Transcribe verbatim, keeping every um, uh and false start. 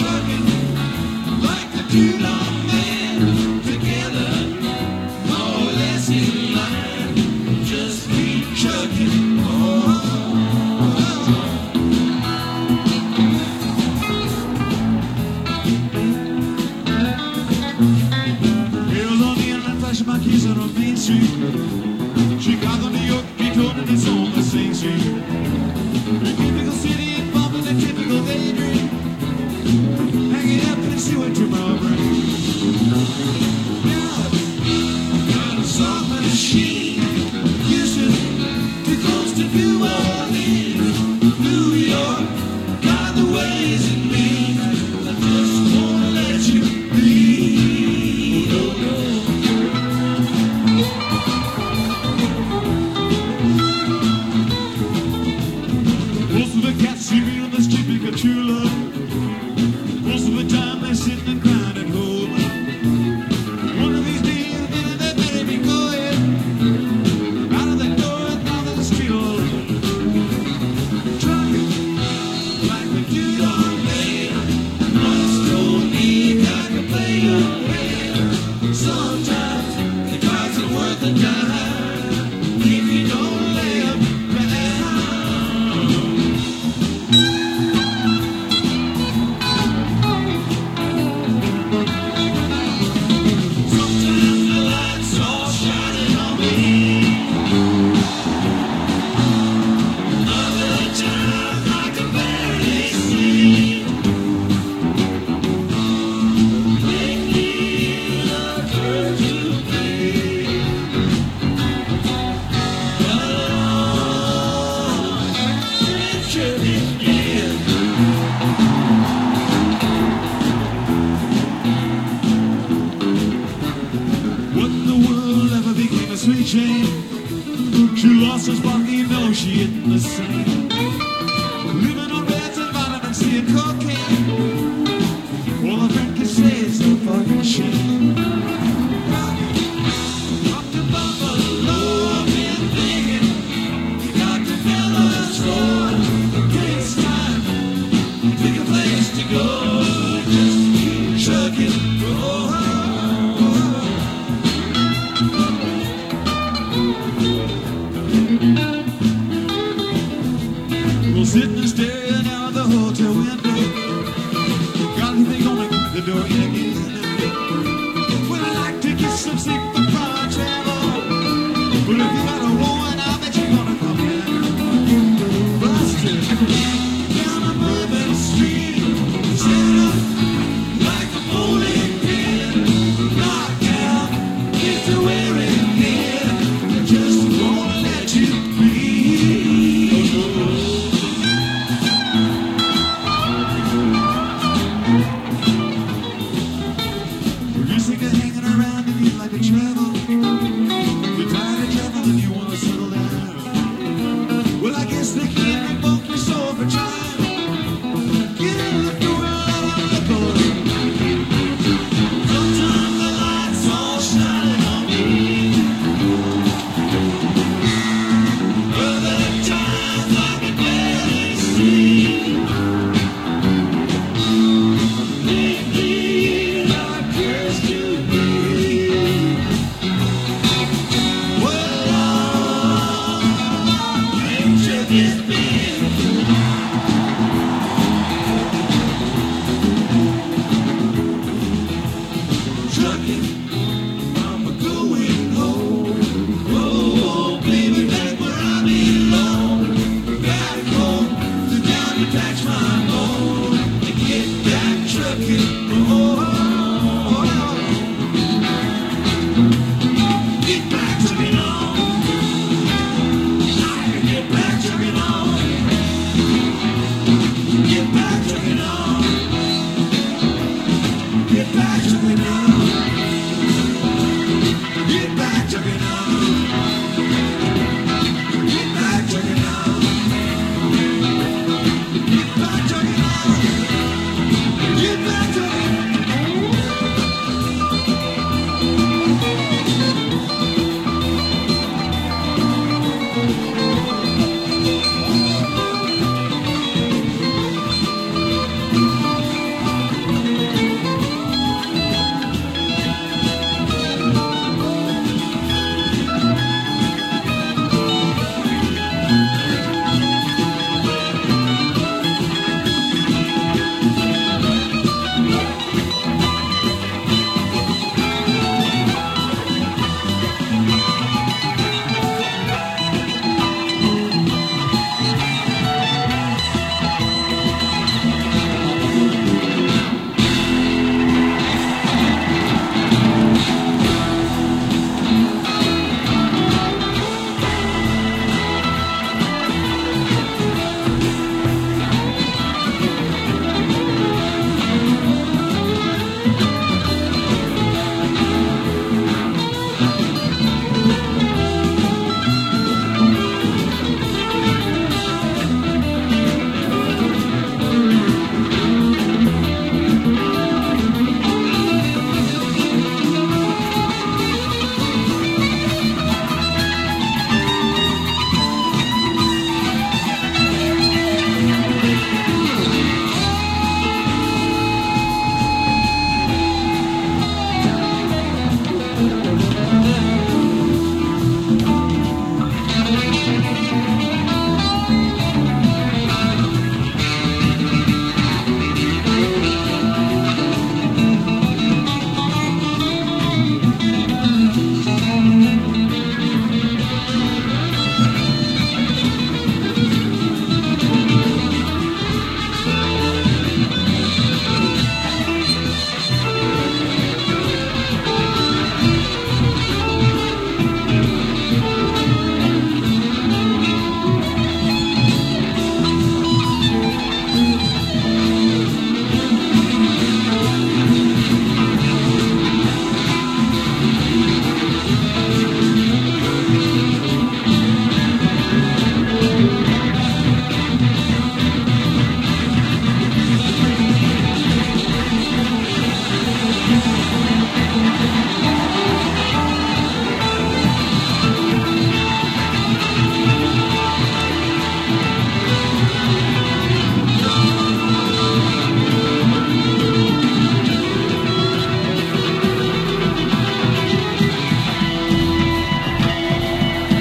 Chicago, New York, Detroit, and it's on the same street. The typical city involved in a typical daydream, hanging up and see tomorrow brings. Now, got a soft machine, kisses too close to New Orleans, New York, got the ways and means. I just wanna let you be. Oh no. Most of the cats see me on the street because true love. Most of the time they're sitting and crying at home. One of these days, baby, they better be going out of the door and down the street all alone. Trucking like the dude on me. Once told me I could play your hand. Sometimes the cards are worth a dime if you don't lay 'em down. Sometimes the lights all shining on me. Other times I can barely see. Make me look good to me. But all picture this year. What in the world ever became a sweet chain? She lost her spark, you know she isn't the same. Living on beds and vitamin C and cocaine. All a friend can say is no fucking shame. Up to Buffalo, I've been thinking. Got to Bella's Road. Takes time, pick a place to go. Just keep trucking. Oh, well, sitting and staring out the hotel window. Got anything on me? The door again. Well, I like to get some sleep before I travel. But if you got a woman, I bet you're gonna come in. Busted down a moving street, set up like a bowling pin. Knocked out, get to where it is. I just wanna let you be. You think of hanging around and you like to travel. You're tired of travel and you wanna settle down. Well, I guess they can't revoke your soul for time. Get up the world on the boat. Sometimes the lights all shining on me. Other times I can barely see. Lately, I curse to be. Well, all picture this being. Trucking, I'm going home. Oh, baby, back where I belong. Back home, to down to touch my home. To get back trucking. Oh, get back to me now. I can get back to me now. Get back to me now. Get back to me now.